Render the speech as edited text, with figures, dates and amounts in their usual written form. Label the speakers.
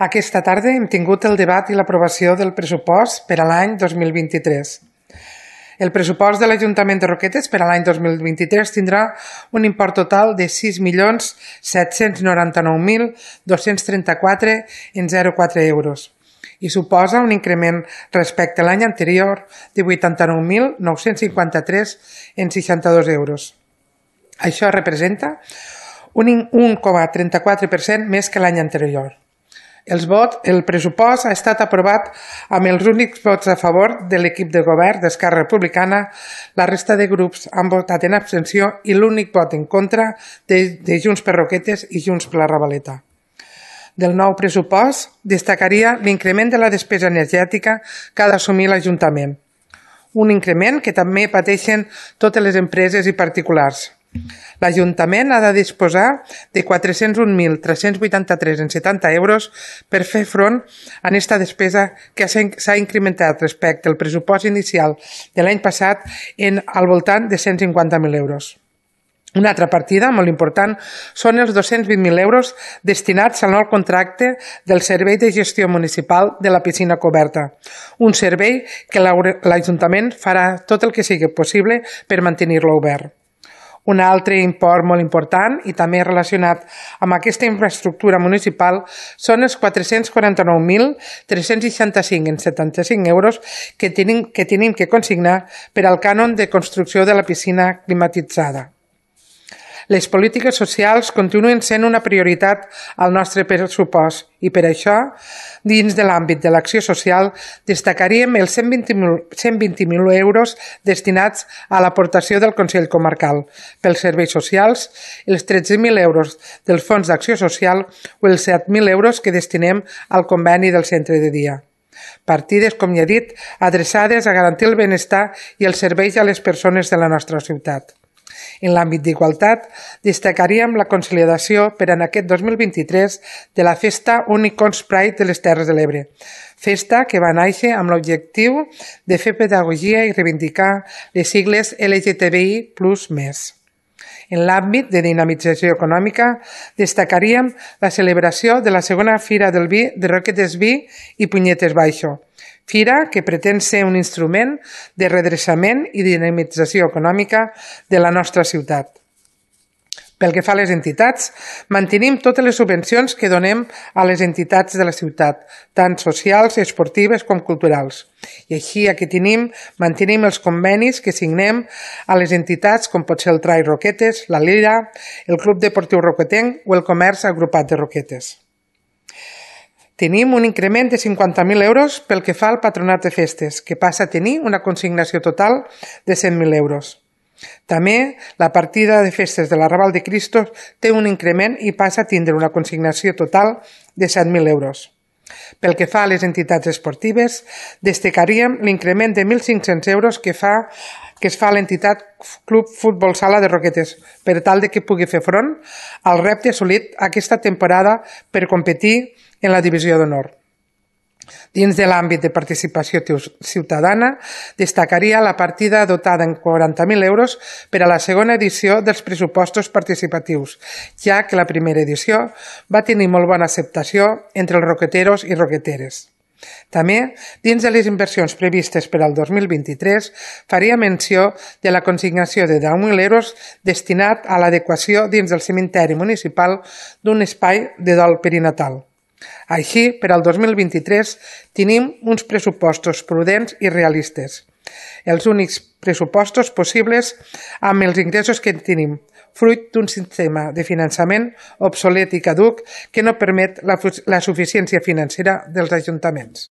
Speaker 1: Aquesta tarda hem tingut el debat i l'aprovació del pressupost per a l'any 2023. El pressupost de l'Ajuntament de Roquetes per a l'any 2023 tindrà un import total de 6.799.234,04 euros i suposa un increment respecte a l'any anterior de 89.953,62 euros. Això representa un 1,34% més que l'any anterior. El pressupost ha estat aprovat amb els únics vots a favor de l'equip de govern d'Esquerra Republicana. La resta de grups han votat en abstenció i l'únic vot en contra de Junts per Roquetes i Junts per la Ravaleta. Del nou pressupost destacaria l'increment de la despesa energètica que ha d'assumir l'Ajuntament. Un increment que també pateixen totes les empreses i particulars. L'Ajuntament ha de disposar de 401.383,70 euros per fer front a aquesta despesa que s'ha incrementat respecte al pressupost inicial de l'any passat al voltant de 150.000 euros. Una altra partida molt important són els 220.000 euros destinats al nou contracte del Servei de Gestió Municipal de la Piscina Coberta, un servei que l'Ajuntament farà tot el que sigui possible per mantenir-lo obert. Un altre import molt important i també relacionat amb aquesta infraestructura municipal són els 449.365,75 euros que tenim que consignar per al cànon de construcció de la piscina climatitzada. Les polítiques socials continuen sent una prioritat al nostre pressupost i per això, dins de l'àmbit de l'acció social, destacaríem els 120.000 euros destinats a l'aportació del Consell Comarcal pels serveis socials, els 13.000 euros del Fons d'Acció Social o els 7.000 euros que destinem al conveni del centre de dia. Partides, com ja he dit, adreçades a garantir el benestar i els serveis a les persones de la nostra ciutat. En l'àmbit d'igualtat, destacaríem la consolidació per en aquest 2023 de la Festa Unicorns Pride de les Terres de l'Ebre, festa que va néixer amb l'objectiu de fer pedagogia i reivindicar les sigles LGTBI++. En l'àmbit de dinamització econòmica, destacaríem la celebració de la segona Fira del Vi de Roquetes Vi i Punyetes Baixo, fira que pretén ser un instrument de redreçament i dinamització econòmica de la nostra ciutat. Pel que fa a les entitats, mantenim totes les subvencions que donem a les entitats de la ciutat, tant socials, esportives com culturals. I així aquí mantenim els convenis que signem a les entitats com pot ser el Trai Roquetes, la Lira, el Club Deportiu Roquetenc o el Comerç Agrupat de Roquetes. Tenim un increment de 50.000 euros pel que fa al patronat de festes, que passa a tenir una consignació total de 100.000 euros. També la partida de festes de l'Arrabal de Cristo té un increment i passa a tindre una consignació total de 7.000 euros. Pel que fa a les entitats esportives, destacaríem l'increment de 1.500 euros que es fa a l'entitat Club Futbol Sala de Roquetes per tal de que pugui fer front al repte assolit aquesta temporada per competir en la divisió d'honor. Dins de l'àmbit de participació ciutadana, destacaria la partida dotada en 40.000 euros per a la segona edició dels pressupostos participatius, ja que la primera edició va tenir molt bona acceptació entre els roqueteros i roqueteres. També, dins de les inversions previstes per al 2023, faria menció de la consignació de 10.000 euros destinat a l'adequació dins del cementeri municipal d'un espai de dol perinatal. Així, per al 2023 tenim uns pressupostos prudents i realistes. Els únics pressupostos possibles amb els ingressos que tenim, fruit d'un sistema de finançament obsolet i caduc que no permet la suficiència financera dels ajuntaments.